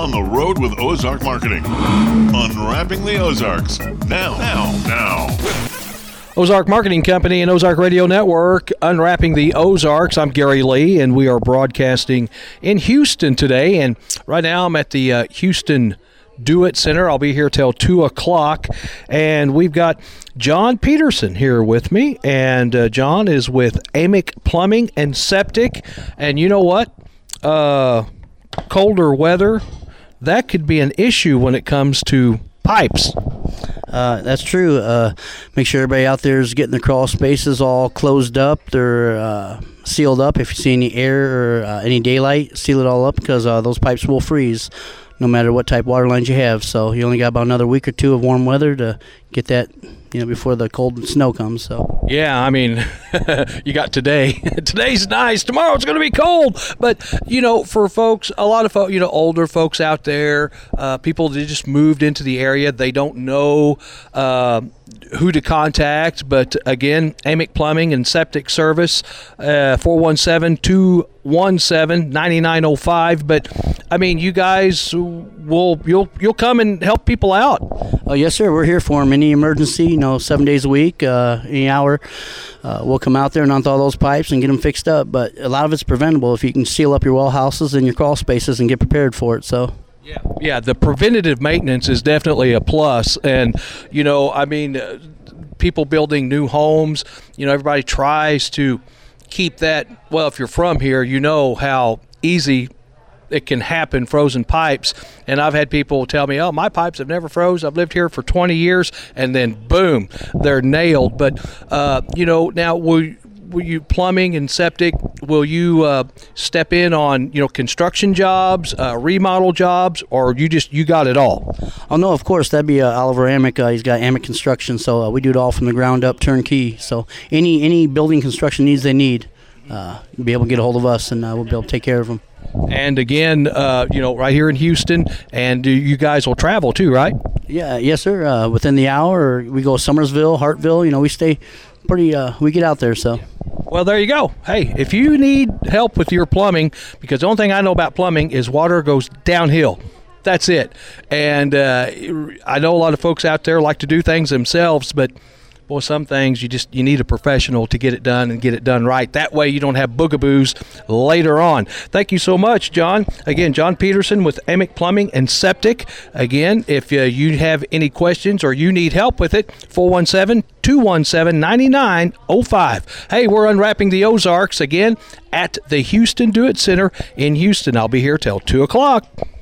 on the road with Ozark Marketing. Unwrapping the Ozarks. Now. Ozark Marketing Company and Ozark Radio Network, Unwrapping the Ozarks. I'm Gary Lee, and we are broadcasting in Houston today. And right now I'm at the Houston Do It Center. I'll be here till 2 o'clock. And we've got John Peterson here with me. And John is with Amick Plumbing and Septic. And you know what? Colder weather, that could be an issue when it comes to pipes. That's true. Make sure everybody out there is getting the crawl spaces all closed up. They're sealed up. If you see any air or any daylight, seal it all up because those pipes will freeze no matter what type of water lines you have. So you only got about another week or two of warm weather to get that, before the cold and snow comes. So yeah, I mean, you got today. Today's nice. Tomorrow it's going to be cold. But for folks, a lot of folks, older folks out there, people that just moved into the area, they don't know who to contact. But again, Amick Plumbing and Septic Service, 417-217-9905. But I mean, you guys you'll come and help people out. Oh yes, sir. We're here for them. Any emergency, 7 days a week, any hour, we'll come out there and unthaw those pipes and get them fixed up. But a lot of it's preventable if you can seal up your well houses and your crawl spaces and get prepared for it. So. Yeah, the preventative maintenance is definitely a plus. And, people building new homes, everybody tries to keep that. Well, if you're from here, you know how easy it can happen, frozen pipes. And I've had people tell me, my pipes have never froze. I've lived here for 20 years. And then, boom, they're nailed. But, now will you plumbing and septic, will you step in on, construction jobs, remodel jobs, or you got it all? Oh, no, of course. That'd be Oliver Amick. He's got Amick Construction, so we do it all from the ground up, turnkey. So any building construction needs they need, you'll be able to get a hold of us, and we'll be able to take care of them. And again, right here in Houston, and you guys will travel too, right? Yeah, yes, sir. Within the hour, we go Summersville, Hartville. We stay pretty. We get out there, so. Well, there you go. Hey, if you need help with your plumbing, because the only thing I know about plumbing is water goes downhill. That's it. And I know a lot of folks out there like to do things themselves, but boy, some things you need a professional to get it done and get it done right. That way you don't have boogaboos later on. Thank you so much, John. Again, John Peterson with Amick Plumbing and Septic. Again, if you have any questions or you need help with it, 417-217-9905. Hey, we're unwrapping the Ozarks again at the Houston Do It Center in Houston. I'll be here till 2 o'clock.